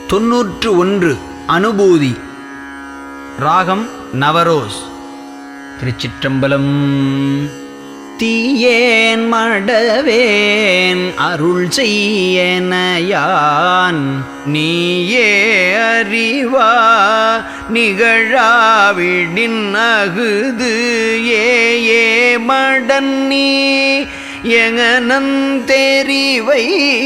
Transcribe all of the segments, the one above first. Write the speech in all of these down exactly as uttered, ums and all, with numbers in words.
தொன்னூற்று ஒன்று அனுபூதி. ராகம் நவரோஸ். திருச்சிற்றம்பலம். தீயேன் மடவேன் அருள் செய்யனையான் நீயே அறிவா நிகழாவிடின் அகுது ஏயே மடன் நீ எங்கனன் தெரிவை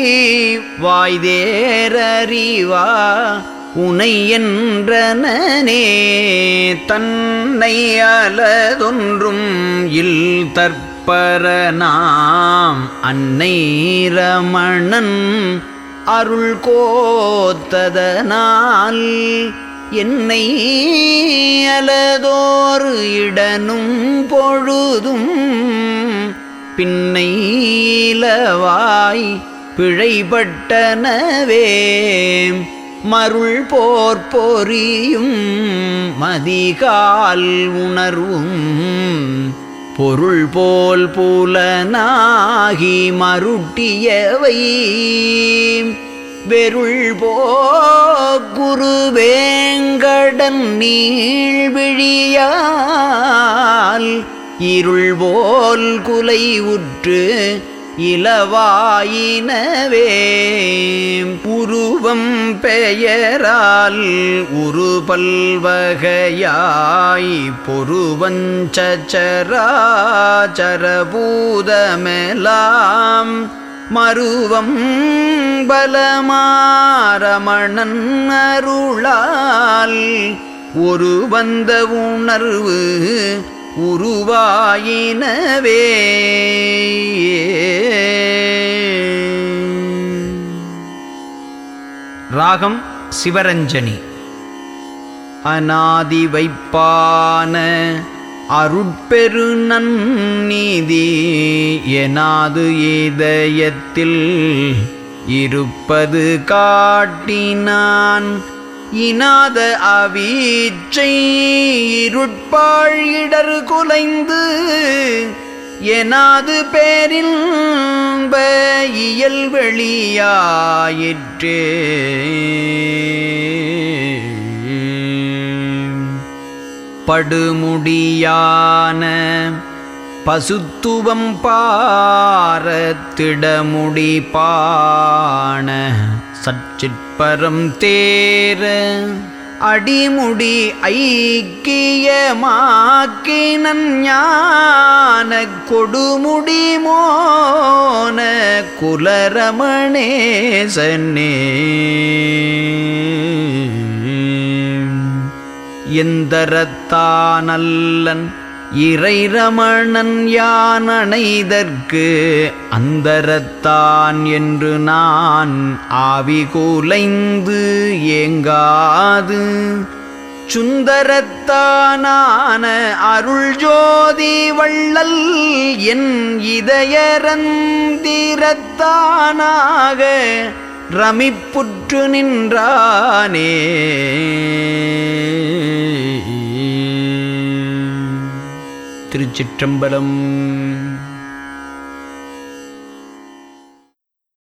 வாய்தேரறிவா உனை என்றனே தன்னை அலதொன்றும் இல் தற்பரனாம் அன்னை ரமணன் அருள் கோத்ததனால் என்னை அலதோர் இடனும் பொழுதும் பின்னை இலவாய் பிழைபட்டனவே மருள் போர் பொறியும் மதிகால் உணர்வும் பொருள் போல் புலனாகி மருட்டியவை வெருள் போக்குரு வேங்கடன் நீழ்விழியால் இருள் போல் குலை உற்று இலவாயினவே உருவம் பெயரால் உரு பல்வகையாய் பொருவஞ்சரபூதமெலாம் மருவம் பலமாரமணன் அருளால் ஒரு வந்த உணர்வு உருவாயினவே. ராகம் சிவரஞ்சனி. அநாதி வைப்பான அருட்பெரு நன்னீதி எனாது இதயத்தில் இருப்பது காட்டினான் இனாத அவீச்சை இருட்பாழ் இடர் குலைந்து எனாது பேரின்ப இயல் வெளியாயிற்றே படுமுடியான பசுத்துவம் பாரத்திடமுடி பாண சச்சிற்பரம் தேர அடிமுடி ஐக்கியமாக்கினன் ஞான கொடுமுடி மோன குலரமணேசனே எந்தரத்தானல்லன் இறைரமணன் யானணைதற்கு அந்தரத்தான் என்று நான் ஆவி குலைந்து ஏங்காது சுந்தரத்தானான அருள் ஜோதி வள்ளல் என் இதயரந்திரத்தானாக ரமிப்புற்று நின்றானே. திருச்சிற்றம்பலம்.